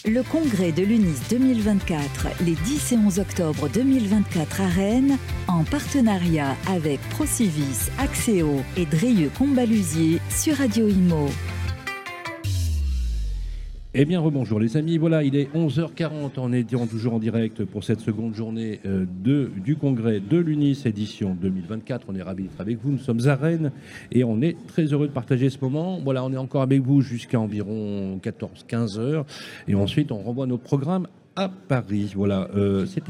Le congrès de l'UNIS 2024, les 10 et 11 octobre 2024 à Rennes, en partenariat avec Procivis, Axéo et Drieux-Combalusier sur Radio Imo. Eh bien, rebonjour les amis. Voilà, il est 11h40. On est toujours en direct pour cette seconde journée du congrès de l'UNIS édition 2024. On est ravis d'être avec vous. Nous sommes à Rennes et on est très heureux de partager ce moment. Voilà, on est encore avec vous jusqu'à environ 14-15 heures. Et ensuite, on renvoie nos programmes à Paris. Voilà, c'est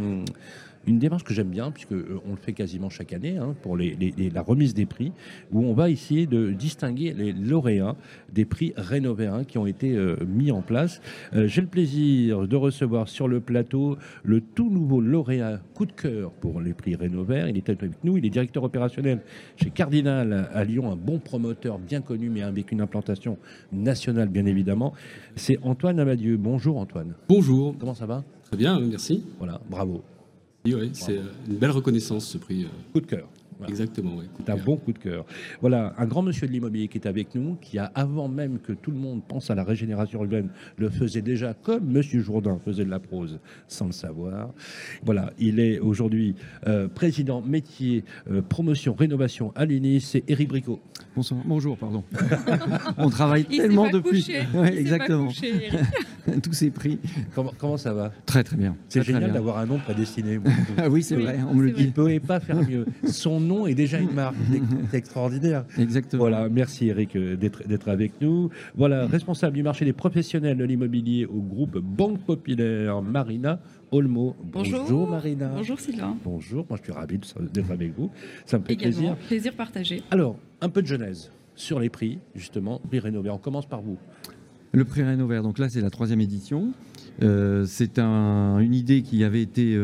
une démarche que j'aime bien, puisqu'on le fait quasiment chaque année, pour la remise des prix, où on va essayer de distinguer les lauréats des prix Rénové 1 qui ont été mis en place. J'ai le plaisir de recevoir sur le plateau le tout nouveau lauréat coup de cœur pour les prix Rénové 1. Il est avec nous, il est directeur opérationnel chez Cardinal à Lyon, un bon promoteur bien connu, mais avec une implantation nationale, bien évidemment. C'est Antoine Amadieu. Bonjour Antoine. Bonjour. Comment ça va? Très bien, merci. Voilà, bravo. Oui, c'est une belle reconnaissance, ce prix. Coup de cœur. Voilà. Exactement, oui. C'est un bon coup de cœur. Voilà, un grand monsieur de l'immobilier qui est avec nous, qui a, avant même que tout le monde pense à la régénération urbaine, le faisait déjà comme monsieur Jourdain faisait de la prose sans le savoir. Voilà, il est aujourd'hui président métier, promotion, rénovation à l'UNIS. C'est Éric Bricot. Bonsoir. Bonjour, pardon. On travaille tellement depuis. Ouais, exactement. Couché, tous ces prix. Comment ça va? Très très bien. C'est très, génial très d'avoir un nom prédestiné. Ah oui, c'est vrai, on me le dit. Il ne pouvait pas faire mieux. Son nom est déjà une marque. C'est extraordinaire. Exactement. Voilà, merci Eric d'être avec nous. Voilà, responsable du marché des professionnels de l'immobilier au groupe Banque Populaire, Marina Olmo. Bonjour Marina. Bonjour Sylvain. Bonjour, moi je suis ravi d'être avec vous. Ça me fait plaisir. Plaisir partagé. Alors, un peu de genèse sur les prix, justement, prix Rénové. On commence par vous. Le prix Rénové, donc là c'est la 3e édition. C'est une idée qui avait été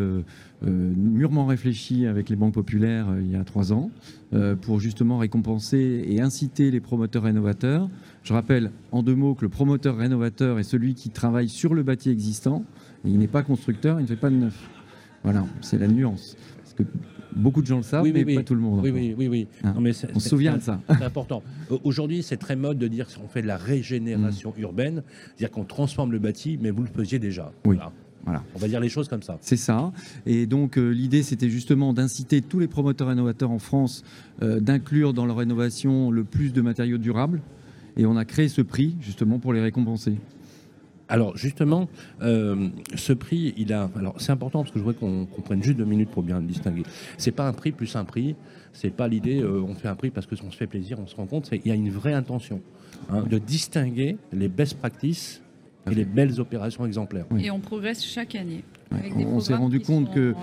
mûrement réfléchie avec les banques populaires il y a 3 ans pour justement récompenser et inciter les promoteurs rénovateurs. Je rappelle en 2 mots que le promoteur rénovateur est celui qui travaille sur le bâti existant. Et il n'est pas constructeur, il ne fait pas de neuf. Voilà, c'est la nuance. Parce que beaucoup de gens le savent, mais pas tout le monde. Oui. Hein, non, mais on se souvient de ça. C'est important. Aujourd'hui, c'est très mode de dire qu'on fait de la régénération urbaine, c'est-à-dire qu'on transforme le bâti, mais vous le faisiez déjà. Oui. Voilà. On va dire les choses comme ça. C'est ça. Et donc, l'idée, c'était justement d'inciter tous les promoteurs rénovateurs en France d'inclure dans leur rénovation le plus de matériaux durables. Et on a créé ce prix, justement, pour les récompenser. Alors justement, ce prix, alors c'est important parce que je voudrais qu'on prenne juste 2 minutes pour bien le distinguer. C'est pas un prix plus un prix. C'est pas l'idée. On fait un prix parce que on se fait plaisir, on se rend compte. Il y a une vraie intention de distinguer les best practices et les belles opérations exemplaires. Et on progresse chaque année. On s'est rendu compte que,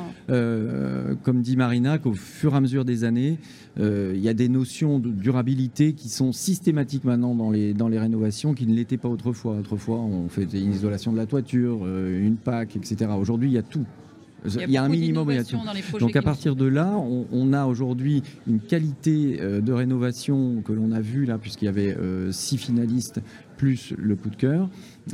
comme dit Marina, qu'au fur et à mesure des années, il y a des notions de durabilité qui sont systématiques maintenant dans les rénovations qui ne l'étaient pas autrefois. Autrefois, on faisait une isolation de la toiture, une PAC, etc. Aujourd'hui, il y a tout. Il y a un minimum. Donc à partir de là, on a aujourd'hui une qualité de rénovation que l'on a vue là, puisqu'il y avait 6 finalistes plus le coup de cœur,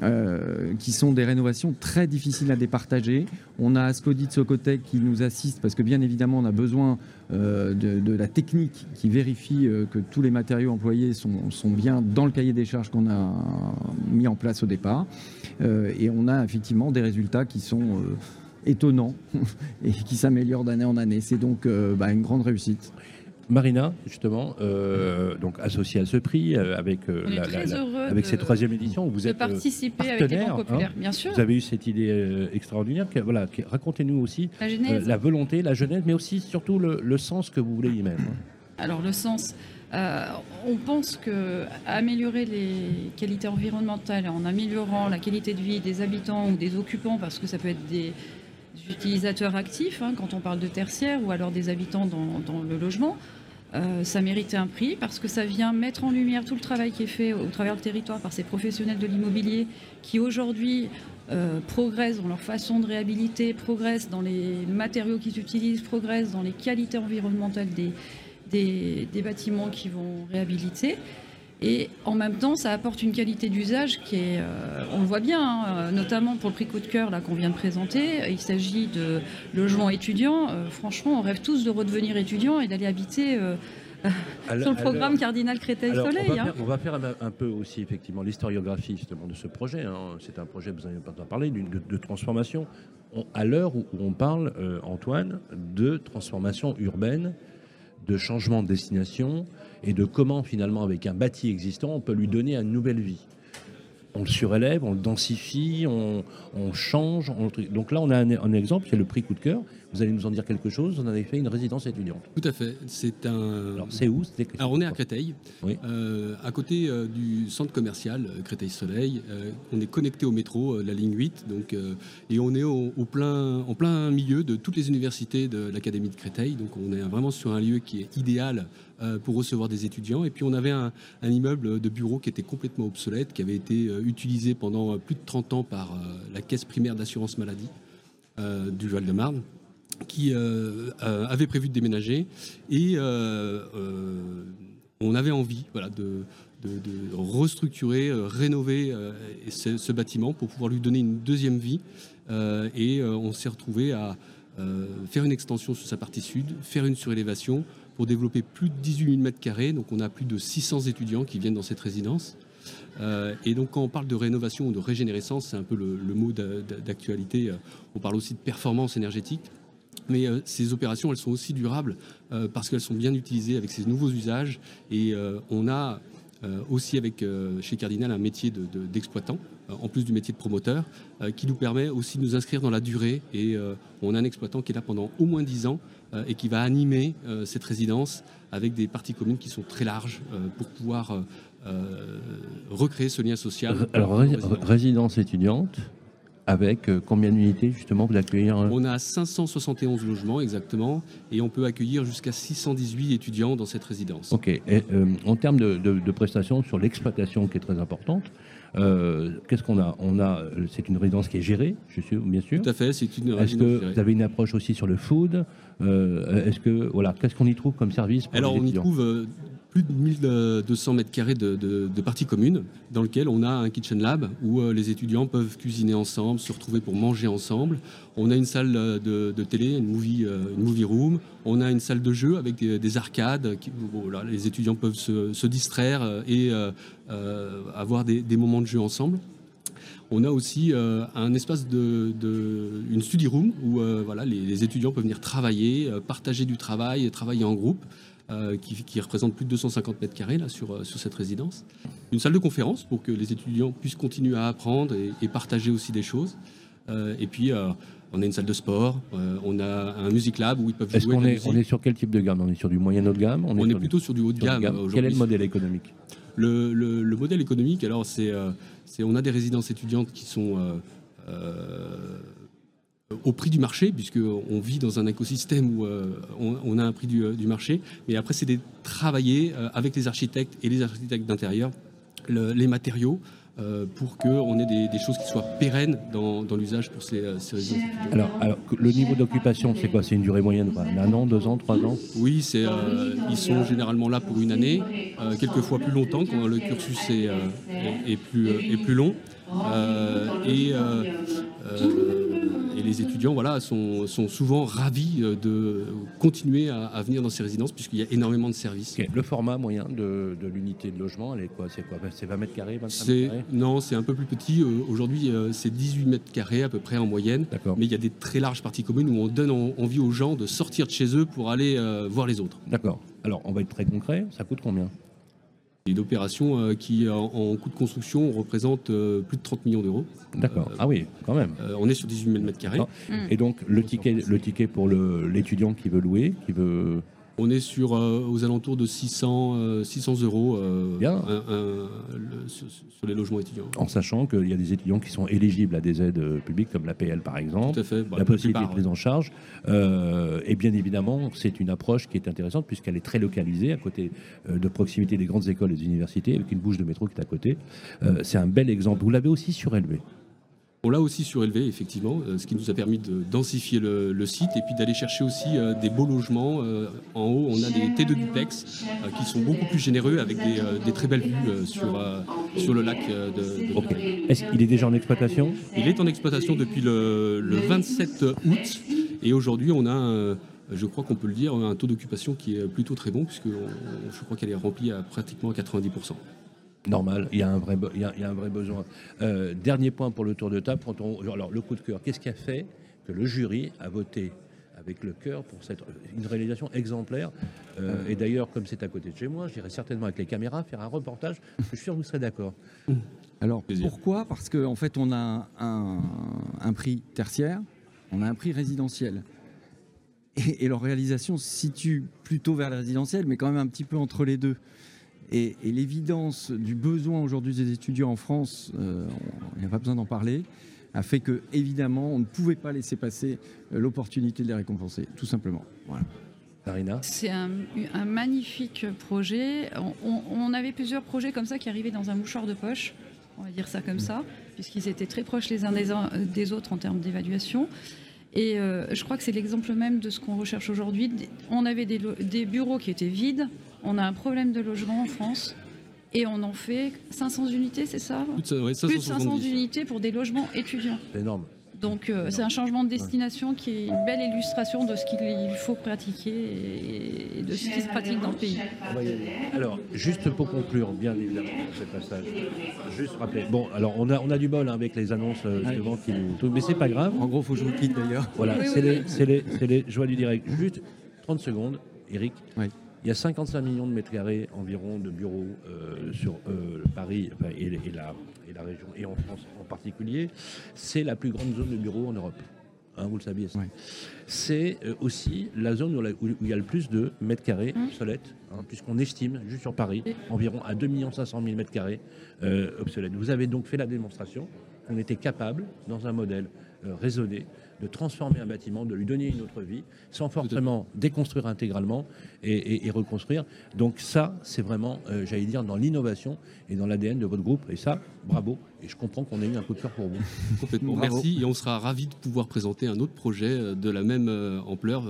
qui sont des rénovations très difficiles à départager. On a Ascodit Socotec qui nous assiste parce que bien évidemment on a besoin de la technique qui vérifie que tous les matériaux employés sont bien dans le cahier des charges qu'on a mis en place au départ. Et on a effectivement des résultats qui sont étonnant et qui s'améliore d'année en année. C'est donc une grande réussite. Marina, justement, donc associée à ce prix avec cette 3e édition, vous êtes participer avec les banques populaires, bien sûr. Vous avez eu cette idée extraordinaire. Racontez-nous aussi la volonté, la genèse, mais aussi surtout le sens que vous voulez y mettre. Alors le sens. On pense qu'améliorer les qualités environnementales en améliorant la qualité de vie des habitants ou des occupants, parce que ça peut être des utilisateurs actifs, quand on parle de tertiaire, ou alors des habitants dans le logement, ça méritait un prix parce que ça vient mettre en lumière tout le travail qui est fait au travers du territoire par ces professionnels de l'immobilier qui aujourd'hui progressent dans leur façon de réhabiliter, progressent dans les matériaux qu'ils utilisent, progressent dans les qualités environnementales des bâtiments qu'ils vont réhabiliter. Et en même temps, ça apporte une qualité d'usage qui est, on le voit bien, notamment pour le prix coup de cœur là, qu'on vient de présenter. Il s'agit de logements étudiants. Franchement, on rêve tous de redevenir étudiants et d'aller habiter sur le programme Cardinal Créteil-Soleil. On va faire un peu aussi effectivement l'historiographie justement de ce projet. C'est un projet, vous en avez pas parlé, de transformation. À l'heure où on parle, Antoine, de transformation urbaine, de changement de destination et de comment finalement avec un bâti existant on peut lui donner une nouvelle vie. On le surélève, on le densifie, on change. Donc là, on a un exemple, c'est le prix coup de cœur. Vous allez nous en dire quelque chose. Vous en avez fait une résidence étudiante. Tout à fait. Alors, c'est où? Alors, on est à Créteil, oui. À côté du centre commercial Créteil-Soleil. On est connecté au métro, la ligne 8. Donc, et on est en plein milieu de toutes les universités de l'Académie de Créteil. Donc, on est vraiment sur un lieu qui est idéal pour recevoir des étudiants. Et puis, on avait un immeuble de bureaux qui était complètement obsolète, qui avait été utilisé pendant plus de 30 ans par la Caisse primaire d'assurance maladie du Val-de-Marne, qui avait prévu de déménager. Et on avait envie de restructurer, rénover ce bâtiment pour pouvoir lui donner une deuxième vie. Et on s'est retrouvé à faire une extension sur sa partie sud, faire une surélévation pour développer plus de 18 000 mètres carrés. Donc on a plus de 600 étudiants qui viennent dans cette résidence. Et donc quand on parle de rénovation ou de régénérescence, c'est un peu le mot d'actualité. On parle aussi de performance énergétique. Mais ces opérations, elles sont aussi durables parce qu'elles sont bien utilisées avec ces nouveaux usages. Et on a aussi chez Cardinal un métier d'exploitant, en plus du métier de promoteur, qui nous permet aussi de nous inscrire dans la durée. Et on a un exploitant qui est là pendant au moins 10 ans et qui va animer cette résidence avec des parties communes qui sont très larges pour pouvoir recréer ce lien social. Alors, résidence étudiante, avec combien d'unités justement vous accueillir On a 571 logements exactement et on peut accueillir jusqu'à 618 étudiants dans cette résidence. Ok. Et, en termes de prestations sur l'exploitation qui est très importante, qu'est-ce qu'on a? C'est une résidence qui est gérée, je suis bien sûr. Tout à fait, c'est une résidence gérée. Est-ce que gérée. vous avez une approche aussi sur le food? Qu'est-ce qu'on y trouve comme service pour Alors les on y étudiants? trouve plus de 1200 mètres carrés de parties communes dans lequel on a un kitchen lab où les étudiants peuvent cuisiner ensemble, se retrouver pour manger ensemble. On a une salle de télé, une movie room. On a une salle de jeu avec des arcades. Les étudiants peuvent se distraire et avoir des moments de jeu ensemble. On a aussi un espace une study room où les étudiants peuvent venir travailler, partager du travail, travailler en groupe. Qui représente plus de 250 mètres carrés là, sur cette résidence. Une salle de conférence pour que les étudiants puissent continuer à apprendre et partager aussi des choses. Et puis, on a une salle de sport, on a un music lab où ils peuvent jouer. On est sur quel type de gamme? On est sur du moyen haut de gamme? On est plutôt sur du haut de gamme aujourd'hui. Quel est le modèle économique? Le modèle économique, alors, on a des résidences étudiantes qui sont au prix du marché, puisqu'on vit dans un écosystème où on a un prix du marché. Mais après, c'est de travailler avec les architectes et les architectes d'intérieur, les matériaux, pour qu'on ait des choses qui soient pérennes dans l'usage pour ces résidences. Alors, le niveau d'occupation, c'est quoi? C'est une durée moyenne, quoi? 1 an, 2 ans, 3 ans? Oui, ils sont généralement là pour 1 année, quelquefois plus longtemps quand le cursus est plus long. Et les étudiants sont souvent ravis de continuer à venir dans ces résidences puisqu'il y a énormément de services. Okay. Le format moyen de l'unité de logement, elle est quoi? C'est 20 mètres carrés, 25 mètres carrés? Non, c'est un peu plus petit. Aujourd'hui, c'est 18 mètres carrés à peu près en moyenne. D'accord. Mais il y a des très larges parties communes où on donne envie aux gens de sortir de chez eux pour aller voir les autres. D'accord. Alors, on va être très concret. Ça coûte combien? Une opération qui, en coût de construction, représente plus de 30 millions d'euros. D'accord. Ah oui, quand même. On est sur 18 000 mètres carrés. Et donc, le ticket pour l'étudiant qui veut louer, On est sur aux alentours de 600 euros sur les logements étudiants. En sachant qu'il y a des étudiants qui sont éligibles à des aides publiques comme l'APL par exemple. Tout à fait. La possibilité de prise en charge. Et bien évidemment, c'est une approche qui est intéressante puisqu'elle est très localisée à côté de proximité des grandes écoles et des universités avec une bouche de métro qui est à côté. C'est un bel exemple. Vous l'avez aussi surélevé. On l'a aussi surélevé, effectivement, ce qui nous a permis de densifier le site et puis d'aller chercher aussi des beaux logements. En haut, on a des T2 duplex qui sont beaucoup plus généreux avec des très belles vues sur le lac de Okay. Est-ce qu'il est déjà en exploitation? Il est en exploitation depuis le 27 août et aujourd'hui, on a je crois qu'on peut le dire, un taux d'occupation qui est plutôt très bon, puisque je crois qu'elle est remplie à pratiquement 90%. Normal, il y a un vrai besoin. Dernier point pour le tour de table. Alors, le coup de cœur, qu'est-ce qui a fait que le jury a voté avec le cœur pour une réalisation exemplaire et d'ailleurs, comme c'est à côté de chez moi, j'irai certainement avec les caméras faire un reportage. Je suis sûr que vous serez d'accord. Alors, pourquoi ? Parce qu'en fait, on a un prix tertiaire, on a un prix résidentiel. Et leur réalisation se situe plutôt vers le résidentiel, mais quand même un petit peu entre les deux. Et l'évidence du besoin aujourd'hui des étudiants en France, il n'y a pas besoin d'en parler, a fait que, évidemment, on ne pouvait pas laisser passer l'opportunité de les récompenser, tout simplement. Voilà. Marina ? C'est un magnifique projet. On avait plusieurs projets comme ça qui arrivaient dans un mouchoir de poche, on va dire ça comme ça, puisqu'ils étaient très proches les uns des autres en termes d'évaluation. Et je crois que c'est l'exemple même de ce qu'on recherche aujourd'hui. On avait des bureaux qui étaient vides. On a un problème de logement en France. Et on en fait 500 unités, c'est ça ? Plus de 500 unités pour des logements étudiants. C'est énorme. Donc c'est un changement de destination qui est une belle illustration de ce qu'il faut pratiquer et de ce qui se pratique dans le pays. Alors, juste pour conclure, bien évidemment, ce passage, juste rappeler. Bon, alors on a du bol avec les annonces suivantes qui nous... Mais c'est pas grave. En gros, il faut que je vous quitte d'ailleurs. Voilà, c'est les joies du direct. Juste 30 secondes, Eric. Oui. Il y a 55 millions de mètres carrés environ de bureaux sur Paris et la région, et en France en particulier. C'est la plus grande zone de bureaux en Europe. Hein, vous le saviez. Ouais. C'est aussi la zone où il y a le plus de mètres carrés obsolètes, puisqu'on estime, juste sur Paris, environ à 2 500 000 mètres carrés obsolètes. Vous avez donc fait la démonstration qu'on était capable, dans un modèle raisonné, de transformer un bâtiment, de lui donner une autre vie, sans forcément déconstruire intégralement et reconstruire. Donc ça, c'est vraiment, j'allais dire, dans l'innovation et dans l'ADN de votre groupe. Et ça, bravo. Et je comprends qu'on ait eu un coup de cœur pour vous. Complètement. Merci. Et on sera ravis de pouvoir présenter un autre projet de la même ampleur.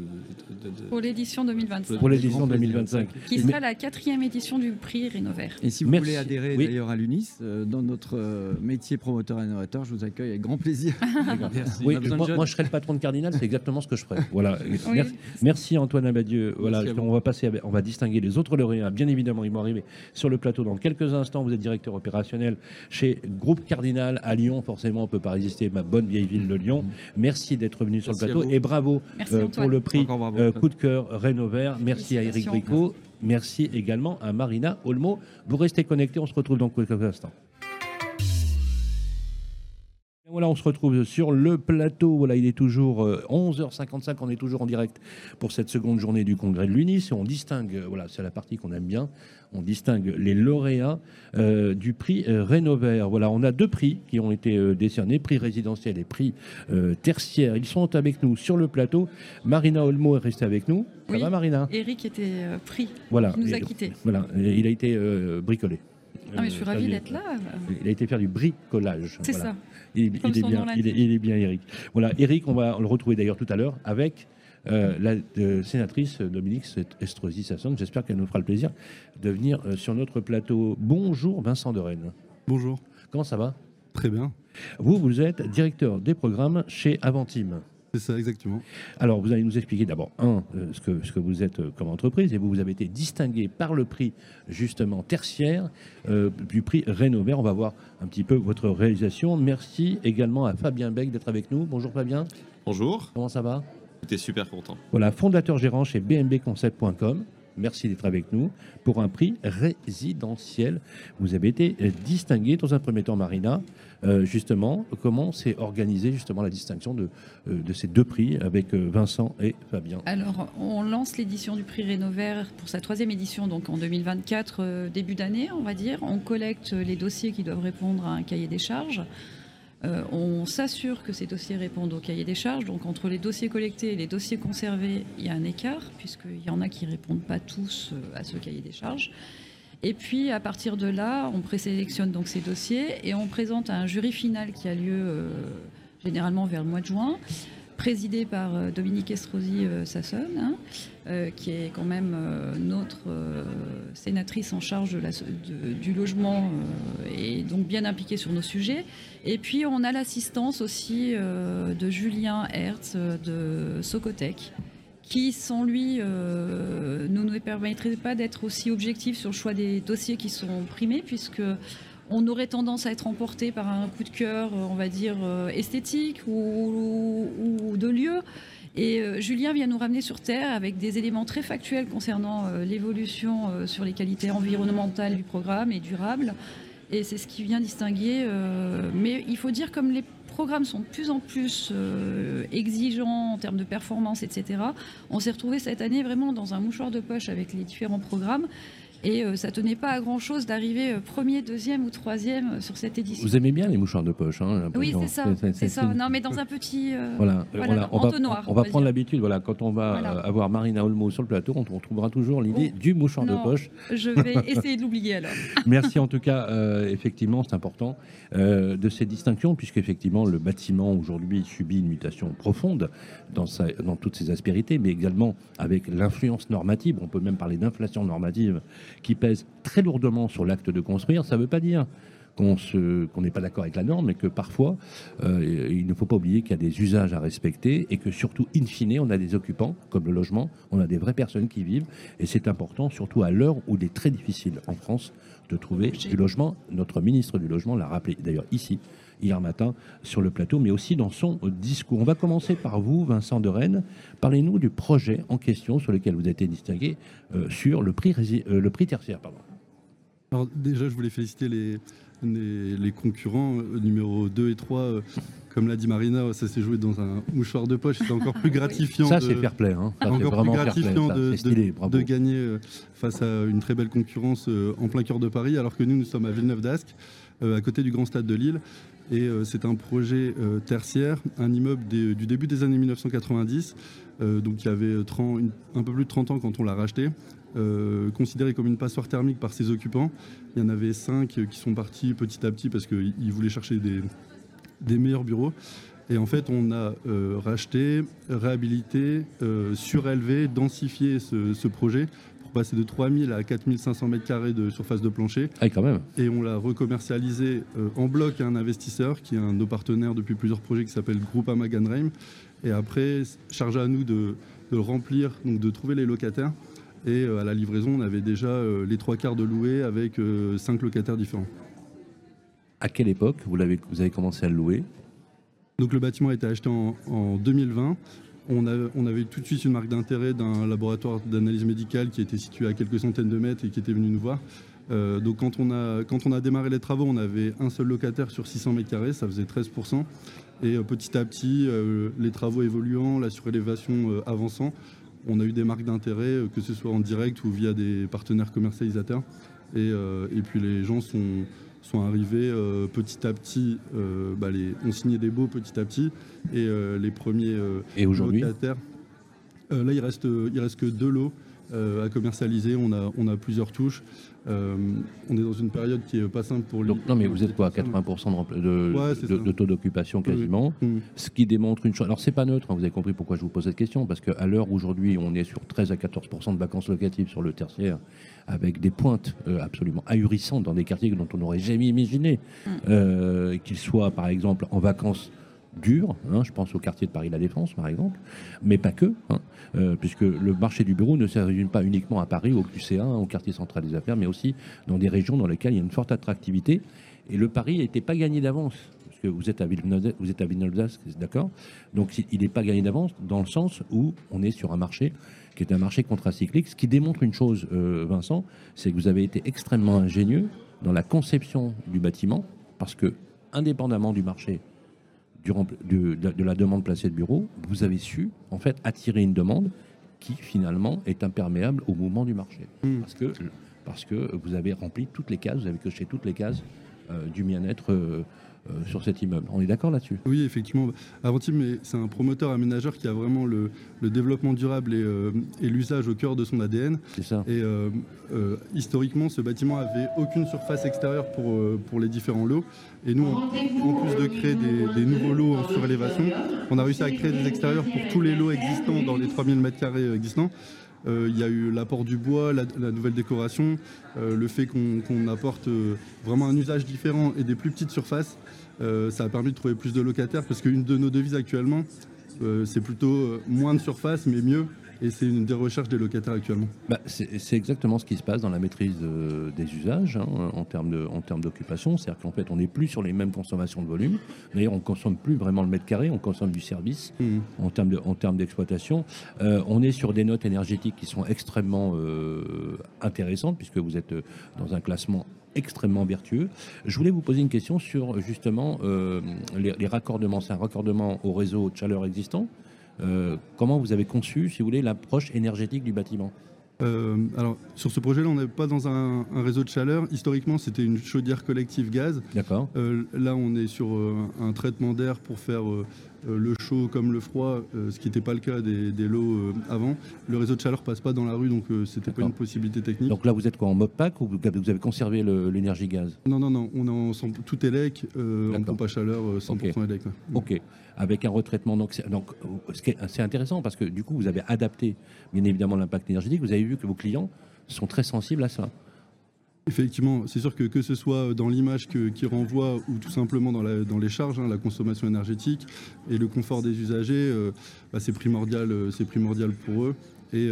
Pour l'édition 2025. Pour l'édition 2025. Qui sera la 4e édition du prix Rénovaire. Et si vous voulez adhérer d'ailleurs à l'UNIS, dans notre métier promoteur-innovateur, je vous accueille avec grand plaisir. Merci. Oui, moi, je serais le patron de Cardinal, c'est exactement ce que je ferais. Voilà. Oui. Merci Antoine Amadieu. Voilà, on va distinguer les autres lauréats. Bien évidemment, ils vont arriver sur le plateau dans quelques instants. Vous êtes directeur opérationnel chez Groupe Cardinal à Lyon. Forcément, on ne peut pas résister, ma bonne vieille ville de Lyon. Merci d'être venu sur le plateau et bravo pour le prix Coup de cœur Rénovaire. Merci à Eric Bricot. Merci également à Marina Olmo. Vous restez connectés, on se retrouve dans quelques instants. Voilà, on se retrouve sur le plateau. Voilà, il est toujours 11h55. On est toujours en direct pour cette seconde journée du congrès de l'UNIS. Et on distingue, voilà, c'est la partie qu'on aime bien, on distingue les lauréats du prix Rénovaire. Voilà, on a 2 prix qui ont été décernés, prix résidentiel et prix tertiaire. Ils sont avec nous sur le plateau. Marina Olmo est restée avec nous. Ça va, Marina ? Eric était pris. Voilà, il nous a quittés. Voilà, il a été bricolé. Ah, mais je suis ravie d'être là. Il a été faire du bricolage. C'est ça. Il est bien, Eric. Voilà, Eric, on va le retrouver d'ailleurs tout à l'heure avec la sénatrice Dominique Estrosi-Sassone. J'espère qu'elle nous fera le plaisir de venir sur notre plateau. Bonjour Vincent de Rennes. Bonjour. Comment ça va ? Très bien. Vous êtes directeur des programmes chez Aventim. C'est ça, exactement. Alors, vous allez nous expliquer d'abord, ce que vous êtes comme entreprise, et vous avez été distingué par le prix, justement, tertiaire, du prix Rénovaire. On va voir un petit peu votre réalisation. Merci également à Fabien Beck d'être avec nous. Bonjour Fabien. Bonjour. Comment ça va ? J'étais super content. Voilà, fondateur gérant chez bmbconcept.com. Merci d'être avec nous pour un prix résidentiel. Vous avez été distingué dans un premier temps, Marina. Justement, comment s'est organisée justement la distinction de ces 2 prix avec Vincent et Fabien ? Alors, on lance l'édition du prix Rénovaire pour sa 3e édition, donc en 2024, début d'année, on va dire. On collecte les dossiers qui doivent répondre à un cahier des charges. On s'assure que ces dossiers répondent au cahier des charges. Donc entre les dossiers collectés et les dossiers conservés, il y a un écart, puisqu'il y en a qui ne répondent pas tous à ce cahier des charges. Et puis à partir de là, on présélectionne donc ces dossiers et on présente un jury final qui a lieu généralement vers le mois de juin, présidé par Dominique Estrosi-Sassone, qui est quand même notre sénatrice en charge du logement et donc bien impliquée sur nos sujets. Et puis on a l'assistance aussi de Julien Hertz de Socotec, qui, sans lui, ne nous permettrait pas d'être aussi objectifs sur le choix des dossiers qui sont primés, puisque on aurait tendance à être emporté par un coup de cœur, on va dire, esthétique ou de lieu. Et Julien vient nous ramener sur Terre avec des éléments très factuels concernant l'évolution sur les qualités environnementales du programme et durables. Et c'est ce qui vient distinguer. Mais il faut dire, comme les programmes sont de plus en plus exigeants en termes de performance, etc., on s'est retrouvé cette année vraiment dans un mouchoir de poche avec les différents programmes. Et ça tenait pas à grand chose d'arriver premier, deuxième ou troisième sur cette édition. Vous aimez bien les mouchoirs de poche, hein? Oui, c'est ça. C'est ça. Non, mais dans un petit entonnoir. On va prendre l'habitude. Voilà, quand on va avoir Marina Olmo sur le plateau, on retrouvera toujours l'idée du mouchoir de poche. Je vais essayer de l'oublier alors. Merci en tout cas. Effectivement, c'est important de ces distinctions, puisqu'effectivement le bâtiment aujourd'hui subit une mutation profonde dans toutes ses aspérités, mais également avec l'influence normative. On peut même parler d'inflation normative qui pèse très lourdement sur l'acte de construire. Ça ne veut pas dire qu'on n'est pas d'accord avec la norme, mais que parfois, il ne faut pas oublier qu'il y a des usages à respecter et que surtout, in fine, on a des occupants, comme le logement, on a des vraies personnes qui vivent, et c'est important, surtout à l'heure où il est très difficile en France de trouver du logement. Notre ministre du Logement l'a rappelé d'ailleurs ici, hier matin, sur le plateau, mais aussi dans son discours. On va commencer par vous, Vincent de Rennes. Parlez-nous du projet en question sur lequel vous avez été distingué sur le prix tertiaire. Pardon. Alors déjà, je voulais féliciter les concurrents numéro 2 et 3. Comme l'a dit Marina, ça s'est joué dans un mouchoir de poche. C'est encore plus gratifiant. Ça, c'est fair play. Hein. Ça, encore plus gratifiant de gagner face à une très belle concurrence en plein cœur de Paris, alors que nous sommes à Villeneuve-d'Ascq, à côté du Grand Stade de Lille. Et c'est un projet tertiaire, un immeuble du début des années 1990, donc il y avait un peu plus de 30 ans quand on l'a racheté, considéré comme une passoire thermique par ses occupants. Il y en avait 5 qui sont partis petit à petit parce qu'ils voulaient chercher des meilleurs bureaux. Et en fait, on a racheté, réhabilité, surélevé, densifié ce projet pour passer de 3000 à 4500 m² de surface de plancher. Ah, quand même. Et on l'a recommercialisé en bloc à un investisseur qui est un de nos partenaires depuis plusieurs projets qui s'appelle Groupama Ganreim. Et après, chargé à nous de remplir, donc de trouver les locataires. Et à la livraison, on avait déjà les 3/4 de loués avec 5 locataires différents. À quelle époque vous avez commencé à le louer ? Donc le bâtiment a été acheté en 2020. On avait tout de suite une marque d'intérêt d'un laboratoire d'analyse médicale qui était situé à quelques centaines de mètres et qui était venu nous voir. Donc quand on a démarré les travaux, on avait un seul locataire sur 600 m², ça faisait 13%. Et petit à petit, les travaux évoluant, la surélévation avançant, on a eu des marques d'intérêt, que ce soit en direct ou via des partenaires commercialisateurs. Et puis les gens sont arrivés petit à petit, on signait des baux petit à petit, et les premiers locataires. Là, il reste que 2 lots à commercialiser. On a plusieurs touches. On est dans une période qui est pas simple pour lui. Donc, non, mais vous êtes quoi, à 80% de taux d'occupation quasiment, ce qui démontre une chose. Alors, c'est pas neutre, hein, vous avez compris pourquoi je vous pose cette question, parce qu'à l'heure aujourd'hui, on est sur 13 à 14% de vacances locatives sur le tertiaire, avec des pointes absolument ahurissantes dans des quartiers dont on n'aurait jamais imaginé qu'ils soient, par exemple, en vacances dures, hein, je pense au quartier de Paris La Défense par exemple, mais pas que, hein, puisque le marché du bureau ne se résume pas uniquement à Paris, au QC1, au quartier central des affaires, mais aussi dans des régions dans lesquelles il y a une forte attractivité. Et le pari n'était pas gagné d'avance, parce que vous êtes à Villeneuve-d'Ascq, d'accord ? Donc il n'est pas gagné d'avance dans le sens où on est sur un marché qui est un marché contracyclique. Ce qui démontre une chose, Vincent, c'est que vous avez été extrêmement ingénieux dans la conception du bâtiment, parce que indépendamment du marché, de la demande placée de bureau, vous avez su en fait attirer une demande qui finalement est imperméable au mouvement du marché. Parce que vous avez rempli toutes les cases, vous avez coché toutes les cases du bien-être sur cet immeuble. On est d'accord là-dessus ? Oui, effectivement. Avantime, c'est un promoteur aménageur qui a vraiment le développement durable et l'usage au cœur de son ADN. C'est ça. Et historiquement, ce bâtiment avait aucune surface extérieure pour les différents lots. Et nous, en plus de créer des nouveaux lots en surélévation, on a réussi à créer des extérieurs pour tous les lots existants dans les 3000 m² existants. Il y a eu l'apport du bois, la nouvelle décoration, le fait qu'on apporte vraiment un usage différent et des plus petites surfaces. Ça a permis de trouver plus de locataires parce qu'une de nos devises actuellement, c'est plutôt moins de surface mais mieux. et c'est une des recherches des locataires actuellement. C'est exactement ce qui se passe dans la maîtrise des usages en termes d'occupation. C'est-à-dire qu'en fait, on n'est plus sur les mêmes consommations de volume. D'ailleurs, on ne consomme plus vraiment le mètre carré, on consomme du service en termes d'exploitation. On est sur des notes énergétiques qui sont extrêmement intéressantes, puisque vous êtes dans un classement extrêmement vertueux. Je voulais vous poser une question sur justement les raccordements. C'est un raccordement au réseau de chaleur existant. Comment vous avez conçu, si vous voulez, l'approche énergétique du bâtiment ? Alors, sur ce projet-là, on n'est pas dans un réseau de chaleur. Historiquement, c'était une chaudière collective gaz. D'accord. Là, on est sur un traitement d'air pour faire le chaud comme le froid, ce qui n'était pas le cas des lots avant. Le réseau de chaleur passe pas dans la rue, donc c'était pas une possibilité technique. Donc là, vous êtes quoi, en mode pack, ou vous avez conservé l'énergie gaz ? Non, on est en tout élec, en pompe à chaleur 100% élec. Ouais. Ok. Avec un retraitement. Donc, c'est intéressant parce que du coup, vous avez adapté bien évidemment l'impact énergétique. Vous avez vu que vos clients sont très sensibles à ça. Effectivement, c'est sûr que ce soit dans l'image qui renvoie ou tout simplement dans les charges, la consommation énergétique et le confort des usagers, c'est primordial pour eux. Et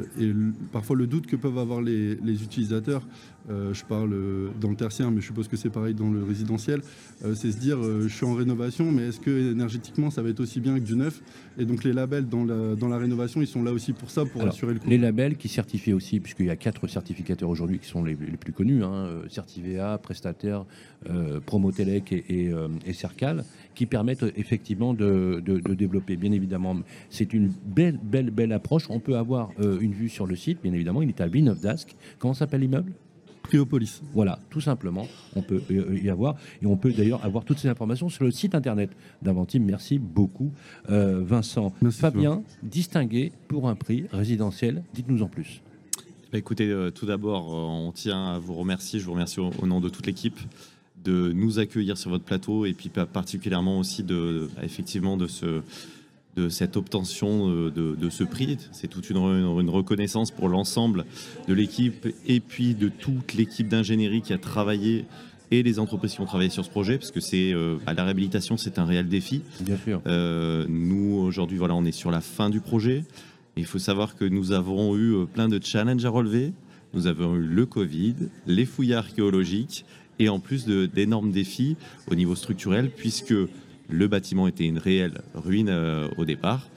parfois le doute que peuvent avoir les utilisateurs, je parle dans le tertiaire, mais je suppose que c'est pareil dans le résidentiel, c'est se dire je suis en rénovation, mais est-ce que énergétiquement ça va être aussi bien que du neuf ? Et donc les labels dans la rénovation, ils sont là aussi pour ça, pour assurer le coup. Les labels qui certifient aussi, puisqu'il y a 4 certificateurs aujourd'hui qui sont les plus connus, Certivea, Prestataire, Promotelec et Cercal, qui permettent effectivement de développer. Bien évidemment, c'est une belle approche. On peut avoir une vue sur le site, bien évidemment. Il est à Villeneuve d'Ascq. Comment s'appelle l'immeuble ? Cryopolis. Voilà, tout simplement, on peut y avoir, et on peut d'ailleurs avoir toutes ces informations sur le site internet d'Aventim. Merci beaucoup, Vincent. Merci, Fabien, distingué pour un prix résidentiel, dites-nous en plus. Écoutez, tout d'abord, on tient à vous remercier, je vous remercie au nom de toute l'équipe de nous accueillir sur votre plateau, et puis particulièrement aussi effectivement de cette obtention de ce prix. C'est toute une reconnaissance pour l'ensemble de l'équipe et puis de toute l'équipe d'ingénierie qui a travaillé et les entreprises qui ont travaillé sur ce projet, parce que la réhabilitation, c'est un réel défi. Bien sûr. Nous, aujourd'hui, on est sur la fin du projet. Il faut savoir que nous avons eu plein de challenges à relever. Nous avons eu le Covid, les fouilles archéologiques et en plus d'énormes défis au niveau structurel, puisque le bâtiment était une réelle ruine au départ.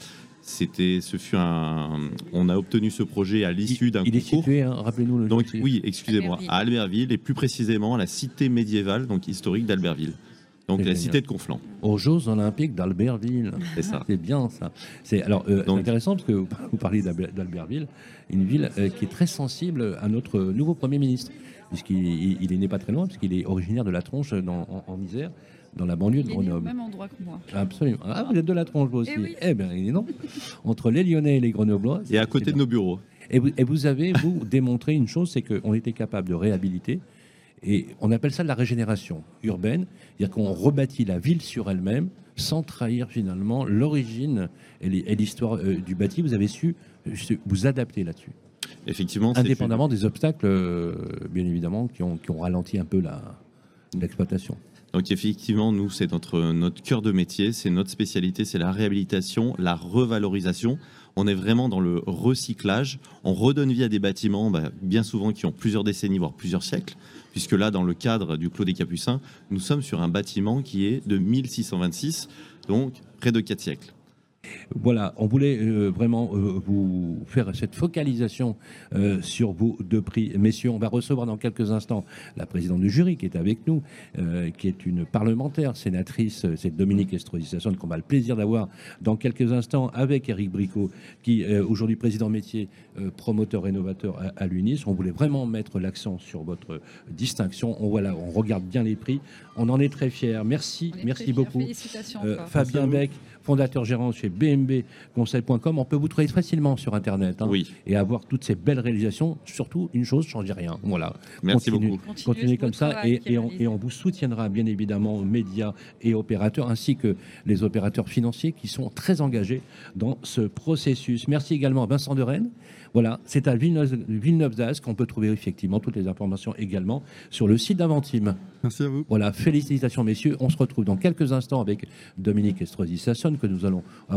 On a obtenu ce projet à l'issue d'un concours. Il est situé, rappelez-nous le. Donc oui, excusez-moi, à Albertville, et plus précisément à la cité médiévale, donc historique d'Albertville. Donc la cité de Conflans. Aux Jeux Olympiques d'Albertville. C'est ça. C'est bien ça. C'est intéressant parce que vous parlez d'Albertville, une ville qui est très sensible à notre nouveau Premier ministre, puisqu'il est né pas très loin, puisqu'il est originaire de la Tronche en Isère, dans la banlieue de Grenoble. Il est au même endroit que moi. Absolument. Ah, vous êtes de la Tronche, vous aussi. Oui. Eh bien, non. Entre les Lyonnais et les Grenoblois. Et à côté de nos bureaux. Et vous avez, démontré une chose, c'est qu'on était capable de réhabiliter. Et on appelle ça de la régénération urbaine. C'est-à-dire qu'on rebâtit la ville sur elle-même sans trahir finalement l'origine et l'histoire du bâti. Vous avez su vous adapter là-dessus. Effectivement. Indépendamment des obstacles, bien évidemment, qui ont ralenti un peu l'exploitation. Donc effectivement, nous, c'est notre cœur de métier, c'est notre spécialité, c'est la réhabilitation, la revalorisation. On est vraiment dans le recyclage. On redonne vie à des bâtiments, bien souvent, qui ont plusieurs décennies, voire plusieurs siècles, puisque là, dans le cadre du Clos des Capucins, nous sommes sur un bâtiment qui est de 1626, donc près de 4 siècles. Voilà, on voulait vraiment vous faire cette focalisation sur vos 2 prix. Messieurs, on va recevoir dans quelques instants la présidente du jury qui est avec nous, qui est une parlementaire, sénatrice, c'est Dominique Estrosi-Sassone, qu'on a le plaisir d'avoir dans quelques instants avec Éric Bricot, qui est aujourd'hui président métier, promoteur rénovateur à l'UNIS. On voulait vraiment mettre l'accent sur votre distinction. On regarde bien les prix. On en est très fiers. Merci beaucoup. Félicitations. Fabien Beck, fondateur gérant chez BMB Conseil.com. On peut vous trouver facilement sur Internet et avoir toutes ces belles réalisations. Surtout, une chose, changez rien. Voilà. Merci beaucoup. Continuez comme ça et on vous soutiendra bien évidemment, médias et opérateurs, ainsi que les opérateurs financiers qui sont très engagés dans ce processus. Merci également à Vincent de Rennes. Voilà, c'est à Villeneuve d'Ascq qu'on peut trouver effectivement toutes les informations également sur le site d'Aventim. Merci à vous. Voilà, félicitations messieurs. On se retrouve dans quelques instants avec Dominique Estrosi-Sassone que nous allons avoir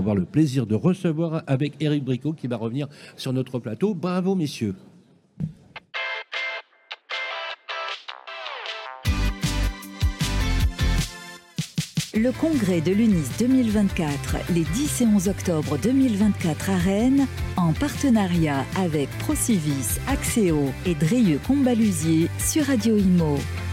avoir le plaisir de recevoir avec Éric Bricot qui va revenir sur notre plateau. Bravo, messieurs. Le congrès de l'UNIS 2024, les 10 et 11 octobre 2024 à Rennes, en partenariat avec Procivis, Axéo et Drieux Combalusier sur Radio Imo.